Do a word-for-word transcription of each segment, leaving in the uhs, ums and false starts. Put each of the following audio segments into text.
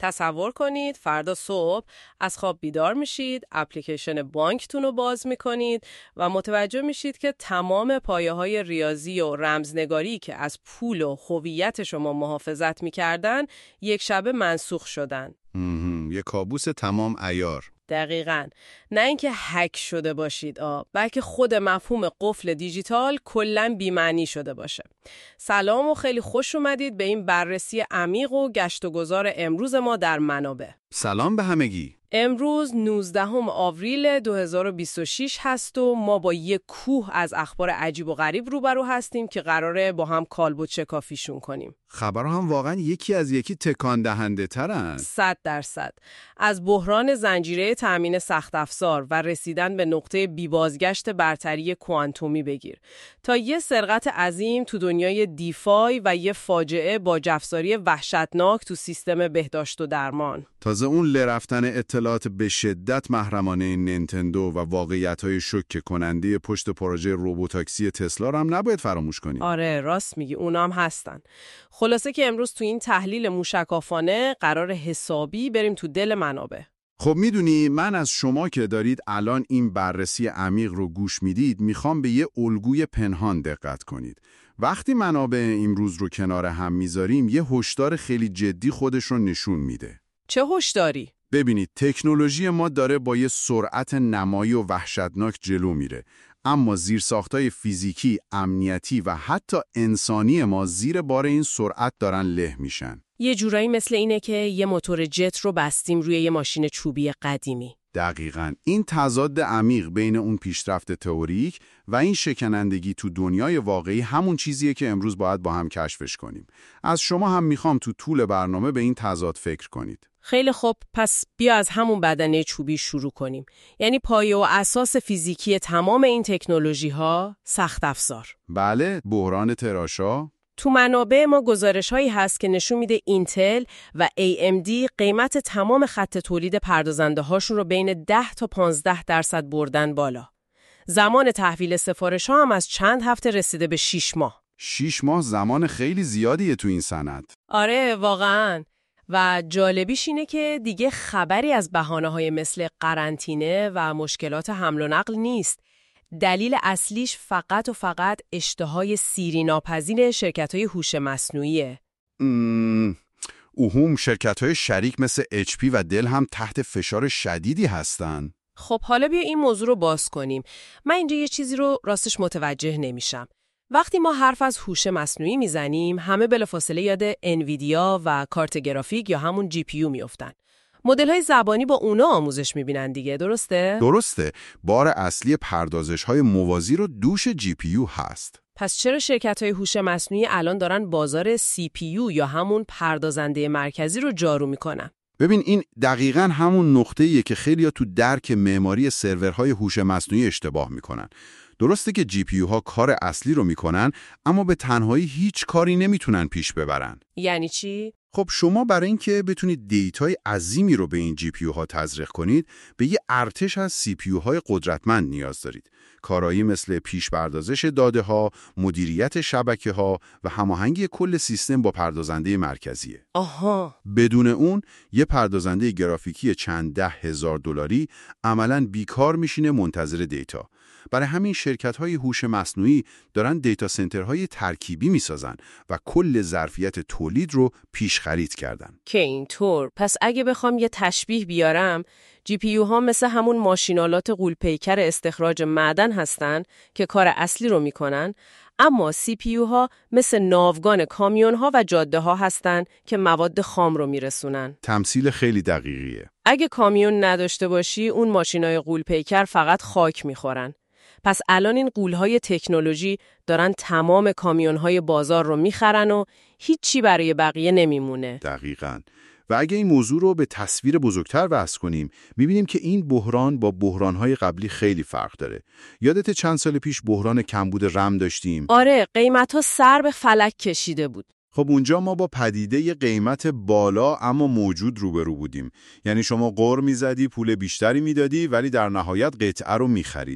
تصور کنید فردا صبح از خواب بیدار میشید، اپلیکیشن بانکتون رو باز میکنید و متوجه میشید که تمام پایه‌های ریاضی و رمزنگاری که از پول و هویت شما محافظت میکردن یک شبه منسوخ شدن. یه کابوس تمام عیار. دقیقاً. نه اینکه هک شده باشید آ، بلکه خود مفهوم قفل دیجیتال کلاً بی‌معنی شده باشه. سلام و خیلی خوش اومدید به این بررسی عمیق و گشت و گذار امروز ما در منابع. سلام به همگی. امروز نوزدهم آوریل دو هزار و بیست و شش هست و ما با یک کوه از اخبار عجیب و غریب روبرو هستیم که قراره با هم کالبد شکافیشون کنیم. خبرها هم واقعا یکی از یکی تکان دهنده ترن. صد درصد. از بحران زنجیره تامین سخت افزار و رسیدن به نقطه بی بازگشت برتری کوانتومی بگیر تا یه سرقت عظیم تو دنیای دیفای و یه فاجعه با جفساری وحشتناک تو سیستم بهداشت و درمان. تازه اون لرفتن اطلاعات به شدت محرمانه نینتندو و واقعیت‌های شوکه کننده پشت پروژه روبوتاکسی تسلا رو هم نباید فراموش کنیم. آره راست میگی، اونام هستن. خلاصه که امروز تو این تحلیل موشکافانه قرار حسابی بریم تو دل منابع. خب میدونی من از شما که دارید الان این بررسی عمیق رو گوش میدید میخوام به یه الگوی پنهان دقت کنید. وقتی منابع امروز رو کنار هم میذاریم یه هشدار خیلی جدی خودش رو نشون میده. چه هشداری؟ ببینید تکنولوژی ما داره با یه سرعت نمایی و وحشتناک جلو میره، اما زیرساختای فیزیکی، امنیتی و حتی انسانی ما زیر بار این سرعت دارن له میشن. یه جورایی مثل اینه که یه موتور جت رو بستیم روی یه ماشین چوبی قدیمی. دقیقاً. این تضاد عمیق بین اون پیشرفت تئوریک و این شکنندگی تو دنیای واقعی همون چیزیه که امروز باید با هم کشفش کنیم. از شما هم میخوام تو طول برنامه به این تضاد فکر کنید. خیلی خوب، پس بیا از همون بدنه چوبی شروع کنیم. یعنی پایه و اساس فیزیکی تمام این تکنولوژی ها سخت افزار. بله، بحران تراشا. تو منابع ما گزارش هایی هست که نشون میده اینتل و ای ام دی قیمت تمام خط تولید پردازنده هاشون رو بین ده تا پانزده درصد بردن بالا. زمان تحویل سفارش ها هم از چند هفته رسیده به شش ماه. شش ماه زمان خیلی زیادیه تو این صنعت. آره واقعاً. و جالبیش اینه که دیگه خبری از بهانه‌های مثل قرنطینه و مشکلات حمل و نقل نیست. دلیل اصلیش فقط و فقط اشتهای سیری ناپذیر شرکت‌های هوش مصنوعیه. ام... اوهم شرکت‌های شریک مثل اچ پی و دل هم تحت فشار شدیدی هستن. خب حالا بیا این موضوع رو باز کنیم. من اینجا یه چیزی رو راستش متوجه نمیشم. وقتی ما حرف از هوش مصنوعی میزنیم همه بلافاصله یاد انویدیا و کارت گرافیک یا همون جی پی یو میافتن. مدل‌های زبانی با اونا آموزش میبینن دیگه، درسته؟ درسته. بار اصلی پردازش‌های موازی رو دوش جی پی یو هست. پس چرا شرکت‌های هوش مصنوعی الان دارن بازار سی پی یو یا همون پردازنده مرکزی رو جارو میکنن؟ ببین این دقیقاً همون نقطه‌ایه که خیلی‌ها تو درک معماری سرورهای هوش مصنوعی اشتباه میکنن. درسته که جی پی یو ها کار اصلی رو میکنن، اما به تنهایی هیچ کاری نمیتونن پیش ببرن. یعنی چی؟ خب شما برای اینکه بتونید دیتای عظیمی رو به این جی پی یو ها تزریق کنید، به یه ارتش از سی پی یو های قدرتمند نیاز دارید. کارایی مثل پیش پردازش داده ها، مدیریت شبکه ها و هماهنگی کل سیستم با پردازنده مرکزیه. آها. بدون اون یه پردازنده گرافیکی چند ده هزار دلاری عملاً بیکار میشینه منتظر دیتا. برای همین شرکت‌های هوش مصنوعی دارن دیتا سنترهای ترکیبی میسازن و کل ظرفیت تولید رو پیش خرید کردن. که اینطور. پس اگه بخوام یه تشبیه بیارم، جی پی یو ها مثل همون ماشینالات غول‌پیکر استخراج معدن هستن که کار اصلی رو میکنن، اما سی پی یو ها مثل ناوگان کامیون ها و جاده ها هستن که مواد خام رو میرسونن. تمثیل خیلی دقیقیه. اگه کامیون نداشته باشی، اون ماشینای غول‌پیکر فقط خاک میخورن. پس الان این غول‌های تکنولوژی دارن تمام کامیون‌های بازار رو میخرن و هیچی برای بقیه نمیمونه. دقیقاً. و اگه این موضوع رو به تصویر بزرگتر وصل کنیم، می‌بینیم که این بحران با بحران‌های قبلی خیلی فرق داره. یادت چند سال پیش بحران کمبود رم داشتیم؟ آره، قیمت‌ها سر به فلک کشیده بود. خب اونجا ما با پدیده قیمت بالا اما موجود روبرو بودیم. یعنی شما قر می‌زدی، پول بیشتری میدادی، ولی در نهایت قطعه رو می‌خریدی.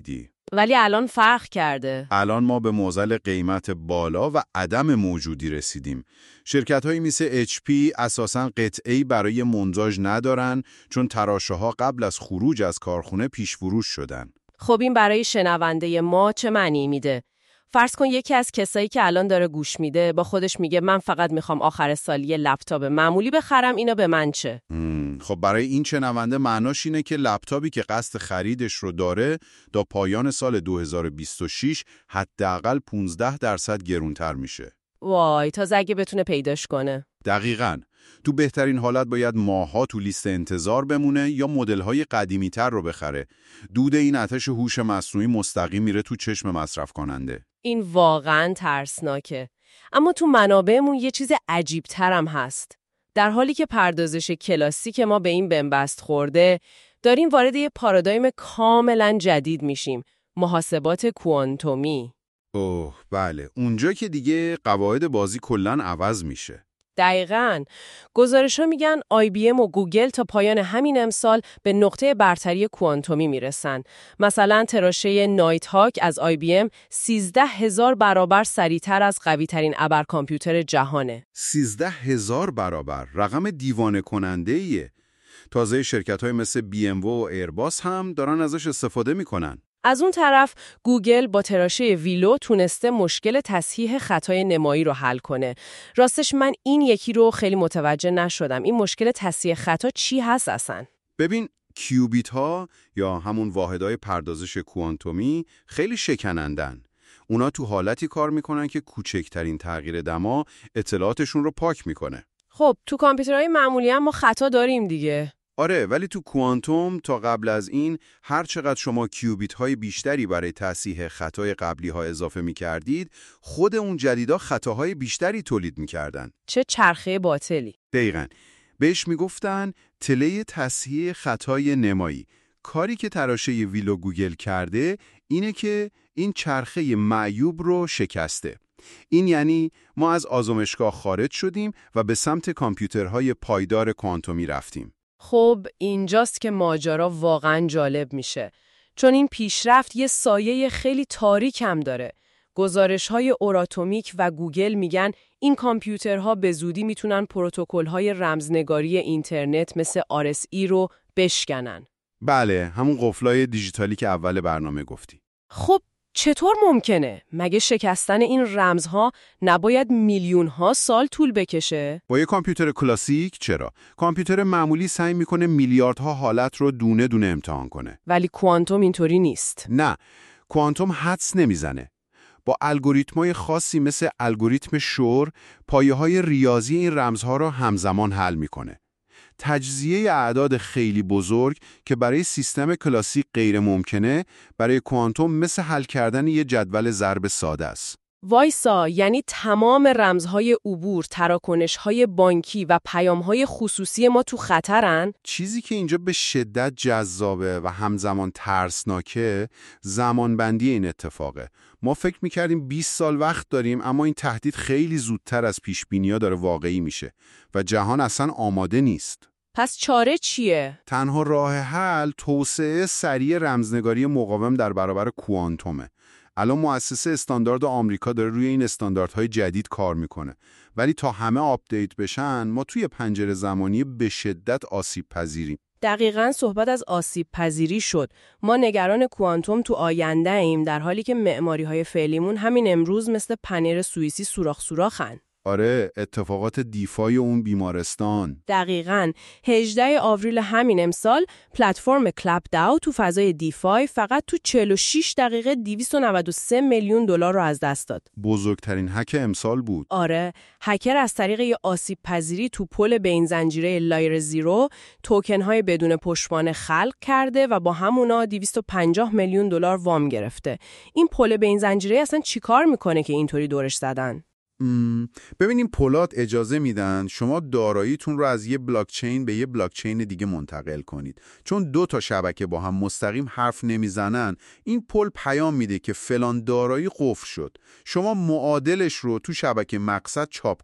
ولی الان فرق کرده. الان ما به معضل قیمت بالا و عدم موجودی رسیدیم. شرکت‌هایی مثل اچ پی اساساً قطعه‌ای برای منتاژ ندارن چون تراشه‌ها قبل از خروج از کارخونه پیش فروش شدن. خب این برای شنونده ما چه معنی میده؟ فرض کن یکی از کسایی که الان داره گوش میده با خودش میگه من فقط میخوام آخر سال یه لپتاپ معمولی بخرم، اینا به من چه؟ خب برای این شنونده معناش اینه که لپتاپی که قصد خریدش رو داره تا پایان سال دو هزار و بیست و شش حداقل پانزده درصد گرونتر میشه. وای، تازه اگه بتونه پیداش کنه. دقیقاً. تو بهترین حالت باید ماه‌ها تو لیست انتظار بمونه یا مدل‌های قدیمی‌تر رو بخره. دود این آتش هوش مصنوعی مستقیم میره تو چشم مصرف کننده. این واقعاً ترسناکه. اما تو منابعمون یه چیز عجیب‌تر هم هست. در حالی که پردازش کلاسیک ما به این بنبست خورده، داریم وارد یه پارادایم کاملاً جدید میشیم. محاسبات کوانتومی. اوه بله، اونجا که دیگه قواعد بازی کلاً عوض میشه. دقیقاً. گزارش‌ها میگن آی بی ام و گوگل تا پایان همین امسال به نقطه برتری کوانتومی میرسن. مثلا تراشه نایت هاک از آی بی ام سیزده هزار برابر سریعتر از قوی‌ترین ابر کامپیوتر جهانه. سیزده هزار برابر، رقم دیوانه کننده ایه. تازه شرکت‌های مثل بی ام و ایرباس هم دارن ازش استفاده میکنن. از اون طرف گوگل با تراشه ویلو تونسته مشکل تصحیح خطای نمایی رو حل کنه. راستش من این یکی رو خیلی متوجه نشدم. این مشکل تصحیح خطا چی هست اصلا؟ ببین، کیوبیت ها یا همون واحدهای پردازش کوانتومی خیلی شکنندن. اونا تو حالتی کار میکنن که کوچکترین تغییر دما اطلاعاتشون رو پاک میکنه. خب تو کامپیوترهای معمولی هم ما خطا داریم دیگه. آره، ولی تو کوانتوم تا قبل از این هر چقدر شما کیوبیت های بیشتری برای تصحیح خطای قبلی ها اضافه می کردید، خود اون جدیدا خطاهای بیشتری تولید می کردن. چه چرخه باطلی. دقیقاً. بهش می گفتن تله تصحیح خطای نمایی. کاری که تراشه ویلو گوگل کرده اینه که این چرخه معیوب رو شکسته. این یعنی ما از آزمایشگاه خارج شدیم و به سمت کامپیوترهای پایدار کوانتومی رفتیم. خب اینجاست که ماجرا واقعا جالب میشه. چون این پیشرفت یه سایه خیلی تاریک هم داره. گزارش‌های اوراتومیک و گوگل میگن این کامپیوترها به زودی میتونن پروتکل‌های رمزنگاری اینترنت مثل آر اس ای رو بشکنن. بله، همون قفلای دیجیتالی که اول برنامه گفتی. خب چطور ممکنه؟ مگه شکستن این رمزها نباید میلیون‌ها سال طول بکشه؟ با یه کامپیوتر کلاسیک چرا؟ کامپیوتر معمولی سعی میکنه میلیاردها حالت رو دونه دونه امتحان کنه. ولی کوانتوم اینطوری نیست. نه، کوانتوم حدس نمیزنه. با الگوریتم‌های خاصی مثل الگوریتم شور، پایه‌های ریاضی این رمزها رو همزمان حل میکنه. تجزیه اعداد خیلی بزرگ که برای سیستم کلاسیک غیر ممکنه، برای کوانتوم مثل حل کردن یه جدول ضرب ساده است. وایسا، یعنی تمام رمزهای عبور، تراکنش‌های بانکی و پیام‌های خصوصی ما تو خطرن؟ چیزی که اینجا به شدت جذابه و همزمان ترسناکه، زمانبندی این اتفاقه. ما فکر می‌کردیم بیست سال وقت داریم، اما این تهدید خیلی زودتر از پیش‌بینی‌ها داره واقعی میشه و جهان اصلا آماده نیست. پس چاره چیه؟ تنها راه حل توسعه سریع رمزنگاری مقاوم در برابر کوانتومه. الان مؤسسه استاندارد آمریکا داره روی این استانداردهای جدید کار میکنه، ولی تا همه آپدیت بشن ما توی پنجره زمانی به شدت آسیب پذیریم. دقیقاً صحبت از آسیب پذیری شد. ما نگران کوانتوم تو آینده ایم، در حالی که معماری‌های فعلیمون همین امروز مثل پنیر سوئیسی سوراخ سوراخن. آره، اتفاقات دیفای اون بیمارستان. دقیقاً. هجدهم آوریل همین امسال پلتفرم کلپ داو تو فضای دیفای فقط تو چهل و شش دقیقه دویست و نود و سه میلیون دلار رو از دست داد. بزرگترین هک امسال بود. آره، هکر از طریق یه آسیب پذیری تو پل بین زنجیره لایر زیرو توکن های بدون پشتوانه خلق کرده و با همونا دویست و پنجاه میلیون دلار وام گرفته. این پل بین زنجیره اصلا چیکار میکنه که اینطوری دورش زدن؟ ببینیم، پولات اجازه میدن شما داراییتون رو از یه بلاکچین به یه بلاکچین دیگه منتقل کنید. چون دو تا شبکه با هم مستقیم حرف نمیزنن، این پل پیام میده که فلان دارایی قفل شد. شما معادلش رو تو شبکه مقصد چاپ کن.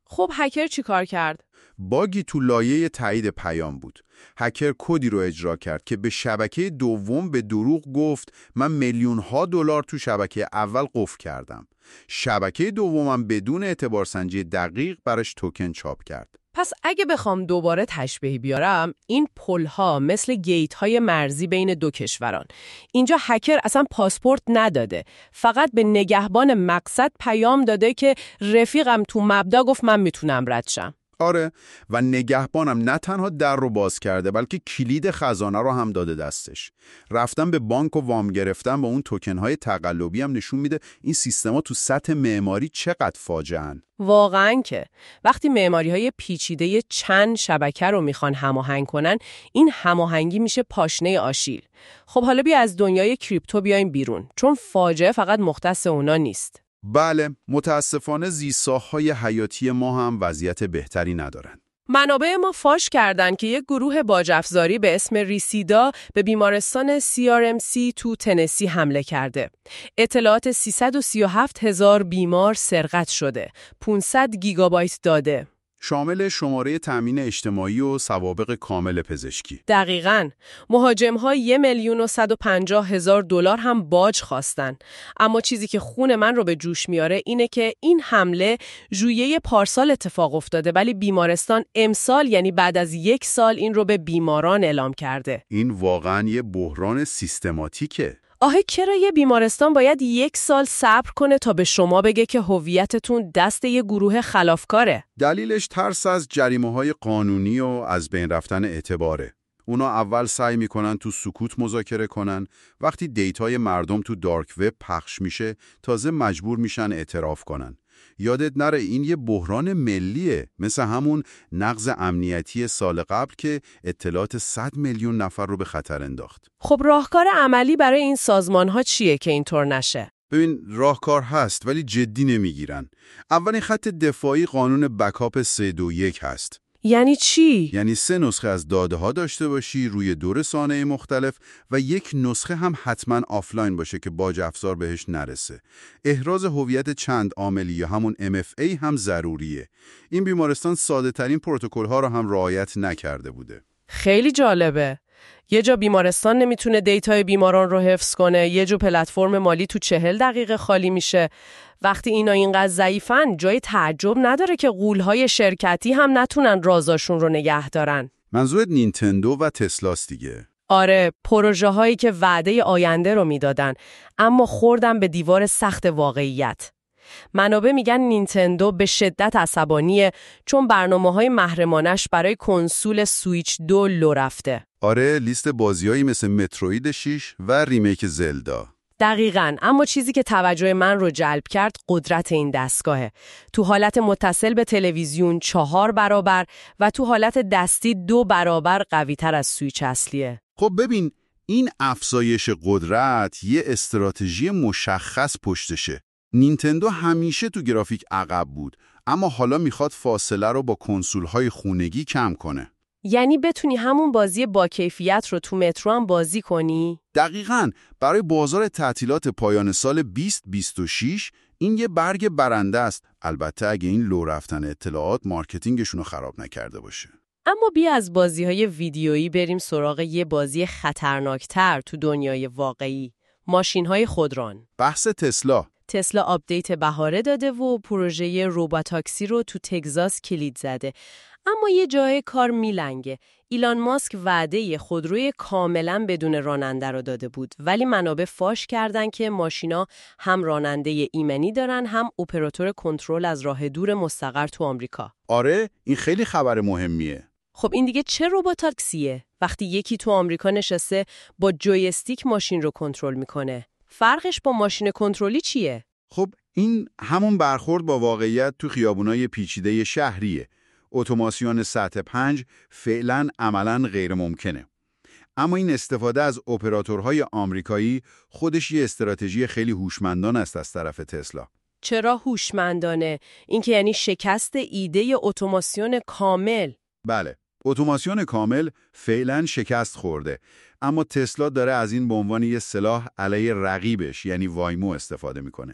خب هکر چی کار کرد؟ باگی تو لایه تایید پیام بود. هکر کدی رو اجرا کرد که به شبکه دوم به دروغ گفت من میلیون ها دلار تو شبکه اول قفل کردم. شبکه دومم بدون اعتبارسنجی دقیق براش توکن چاپ کرد. پس اگه بخوام دوباره تشبیه بیارم، این پل‌ها مثل گیت‌های مرزی بین دو کشوران. اینجا هکر اصلا پاسپورت نداده، فقط به نگهبان مقصد پیام داده که رفیقم تو مبدا گفت من میتونم رد شم. آره، و نگهبانم نه تنها در رو باز کرده بلکه کلید خزانه رو هم داده دستش. رفتن به بانک و وام گرفتن با اون توکن‌های تقلبی هم نشون میده این سیستما تو سطح معماری چقدر فاجعه‌ان. واقعاً که وقتی معماری‌های پیچیده چند شبکه رو میخوان هماهنگ کنن، این هماهنگی میشه پاشنه آشیل. خب حالا بیا از دنیای کریپتو بیایم بیرون، چون فاجعه فقط مختص اونا نیست. بله، متاسفانه زیرساخت‌های حیاتی ما هم وضعیت بهتری ندارن. منابع ما فاش کردن که یک گروه باج‌افزاری به اسم ریسیدا به بیمارستان سی آر ام سی تو تنسی حمله کرده. اطلاعات سیصد و سی و هفت هزار بیمار سرقت شده. پانصد گیگابایت داده. شامل شماره تأمین اجتماعی و سوابق کامل پزشکی. دقیقاً. مهاجم‌ها یک میلیون و صد و پنجاه هزار دلار هم باج خواستن. اما چیزی که خون من رو به جوش میاره اینه که این حمله ژوئیه پارسال اتفاق افتاده، ولی بیمارستان امسال، یعنی بعد از یک سال، این رو به بیماران اعلام کرده. این واقعاً یه بحران سیستماتیکه. آخه چرا یه بیمارستان باید یک سال صبر کنه تا به شما بگه که هویتتون دست یه گروه خلافکاره؟ دلیلش ترس از جریمه‌های قانونی و از بین رفتن اعتباره. اونا اول سعی میکنن تو سکوت مذاکره کنن، وقتی دیتای مردم تو دارک وب پخش میشه تازه مجبور میشن اعتراف کنن. یادت نره این یه بحران ملیه، مثل همون نقض امنیتی سال قبل که اطلاعات صد میلیون نفر رو به خطر انداخت. خب راهکار عملی برای این سازمان‌ها چیه که اینطور نشه؟ ببین، راهکار هست ولی جدی نمیگیرن. اولین خط دفاعی قانون بکاپ سه دو یک هست. یعنی چی؟ یعنی سه نسخه از داده ها داشته باشی روی دو رسانه مختلف و یک نسخه هم حتما آفلاین باشه که باج افزار بهش نرسه. احراز هویت چند عاملی یا همون ام اف ای هم ضروریه. این بیمارستان ساده ترین پروتکل ها رو هم رعایت نکرده بوده. خیلی جالبه. یه جا بیمارستان نمیتونه دیتای بیماران رو حفظ کنه، یه جا پلتفرم مالی تو چهل دقیقه خالی میشه. وقتی اینا اینقدر ضعیفن، جای تعجب نداره که غول‌های شرکتی هم نتونن رازاشون رو نگه دارن. منظورت نینتندو و تسلاست دیگه. آره، پروژه هایی که وعده آینده رو میدادن اما خوردن به دیوار سخت واقعیت. منابع میگن نینتندو به شدت عصبانیه چون برنامه‌های محرمانش برای کنسول سویچ دو لو رفته. آره، لیست بازیایی مثل متروید شش و ریمیک زلدا. دقیقاً. اما چیزی که توجه من رو جلب کرد قدرت این دستگاهه. تو حالت متصل به تلویزیون چهار برابر و تو حالت دستی دو برابر قوی‌تر از سویچ اصلیه. خب ببین، این افزایش قدرت یه استراتژی مشخص پشتشه. نینتندو همیشه تو گرافیک عقب بود، اما حالا میخواد فاصله رو با کنسول‌های خونگی کم کنه. یعنی بتونی همون بازی با کیفیت رو تو مترو هم بازی کنی؟ دقیقاً. برای بازار تعطیلات پایان سال بیست بیست و شش این یه برگ برنده است. البته اگه این لو رفتن اطلاعات مارکتینگشون رو خراب نکرده باشه. اما بیا از بازی‌های ویدیویی بریم سراغ یه بازی خطرناکتر تو دنیای واقعی. ماشین‌های خودران. بحث تسلا. تسلا آپدیت بهاره داده و پروژه روباتاکسی رو تو تگزاس کلید زده. اما یه جای کار میلنگه. ایلان ماسک وعده خودروی کاملا بدون راننده رو داده بود، ولی منابع فاش کردن که ماشینا هم راننده ایمنی دارن هم اپراتور کنترل از راه دور مستقر تو آمریکا. آره، این خیلی خبر مهمیه. خب این دیگه چه روباتاکسیه؟ وقتی یکی تو آمریکا نشسته با جویستیک ماشین رو کنترل میکنه. فرقش با ماشین کنترلی چیه؟ خب این همون برخورد با واقعیت تو خیابونای پیچیده شهریه. اتوماسیون سطح پنج فعلا عملاً غیر ممکنه. اما این استفاده از اپراتورهای آمریکایی خودش یه استراتژی خیلی هوشمندانه است از طرف تسلا. چرا هوشمندانه؟ این که یعنی شکست ایده اتوماسیون کامل. بله، اتوماسیون کامل فعلا شکست خورده، اما تسلا داره از این به عنوان یه سلاح علیه رقیبش یعنی وایمو استفاده میکنه.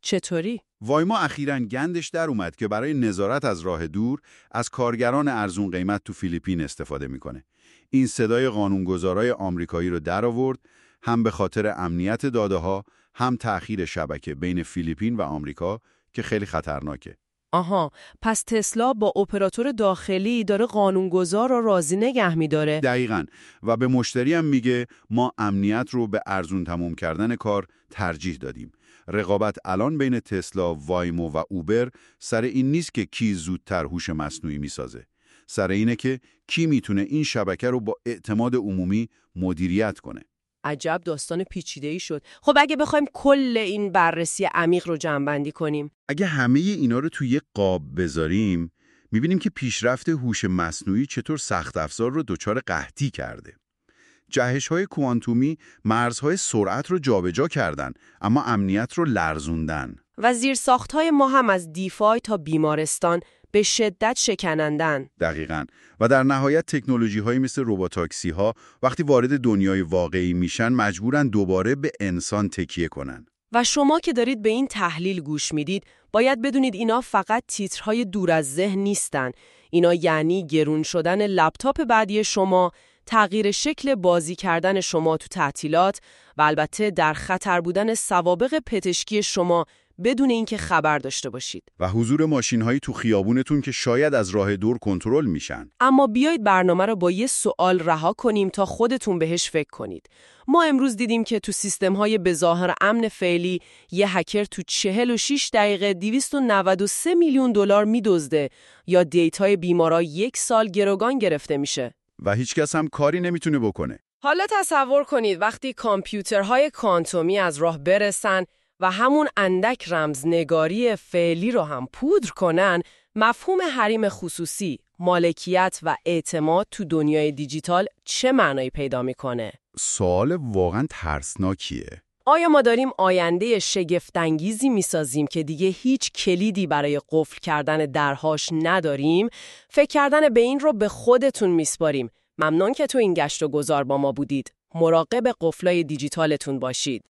چطوری؟ وایما اخیراً گندش در اومد که برای نظارت از راه دور از کارگران ارزون قیمت تو فیلیپین استفاده میکنه. این صدای قانونگذارای آمریکایی رو در آورد، هم به خاطر امنیت داده‌ها، هم تأخیر شبکه بین فیلیپین و آمریکا که خیلی خطرناکه. آها، پس تسلا با اپراتور داخلی داره قانونگذار رو راضی نگه می‌داره. دقیقاً، و به مشتری هم میگه ما امنیت رو به ارزون تموم کردن کار ترجیح دادیم. رقابت الان بین تسلا، وایمو و اوبر سر این نیست که کی زودتر هوش مصنوعی میسازه. سر اینه که کی میتونه این شبکه رو با اعتماد عمومی مدیریت کنه. عجب داستان پیچیده‌ای شد. خب اگه بخوایم کل این بررسی عمیق رو جمع‌بندی کنیم، اگه همه اینا رو توی یک قاب بذاریم، میبینیم که پیشرفت هوش مصنوعی چطور سخت افزار رو دچار قحطی کرده. جهش‌های کوانتومی مرزهای سرعت رو جابجا کردن، اما امنیت رو لرزوندن. و زیرساخت‌های ما هم از دیفای تا بیمارستان به شدت شکنندن. دقیقاً. و در نهایت تکنولوژی‌هایی مثل روبوتاکسی‌ها وقتی وارد دنیای واقعی میشن مجبورن دوباره به انسان تکیه کنن. و شما که دارید به این تحلیل گوش میدید، باید بدونید اینا فقط تیترهای دور از ذهن نیستن. اینا یعنی گرون شدن لپتاپ بعدی شما، تغییر شکل بازی کردن شما تو تعطیلات و البته در خطر بودن سوابق پزشکی شما بدون اینکه خبر داشته باشید. و حضور ماشین‌هایی تو خیابونتون که شاید از راه دور کنترل میشن. اما بیایید برنامه رو با یه سوال رها کنیم تا خودتون بهش فکر کنید. ما امروز دیدیم که تو سیستم‌های بظاهر امن فعلی یه هکر تو چهل و شش دقیقه دویست و نود و سه میلیون دلار میدزده یا دیتای بیمارا یک سال گروگان گرفته میشه. و هیچ کس هم کاری نمیتونه بکنه. حالا تصور کنید وقتی کامپیوترهای کوانتومی از راه برسن و همون اندک رمزنگاری فعلی رو هم پودر کنن، مفهوم حریم خصوصی، مالکیت و اعتماد تو دنیای دیجیتال چه معنایی پیدا میکنه؟ سوال واقعا ترسناکیه. آیا ما داریم آینده شگفت‌انگیزی میسازیم که دیگه هیچ کلیدی برای قفل کردن درهاش نداریم؟ فکر کردن به این رو به خودتون میسپاریم. ممنون که تو این گشت و گذار با ما بودید. مراقب قفلای دیجیتالتون باشید.